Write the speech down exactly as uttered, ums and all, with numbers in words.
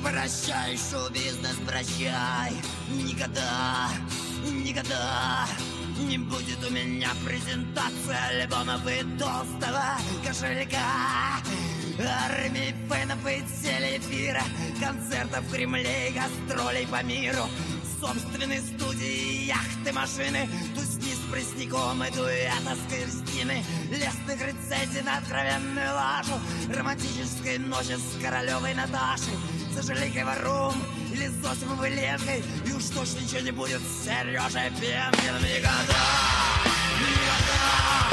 Прощай, шоу-бизнес, прощай. Никогда, никогда не будет у меня презентация альбомов и толстого кошелька, армии фенов и телеэфира, концертов в Кремле и гастролей по миру, собственной студии, яхты, машины, тусни с пресняком и дуэта с Кристиной, лестных рецензий на откровенную лажу, романтической ночи с Королевой Наташей, с Анжеликой Варум или с Зосимовой Ленкой, и уж точно ничего не будет с Сережей Пенкиным никогда, никогда.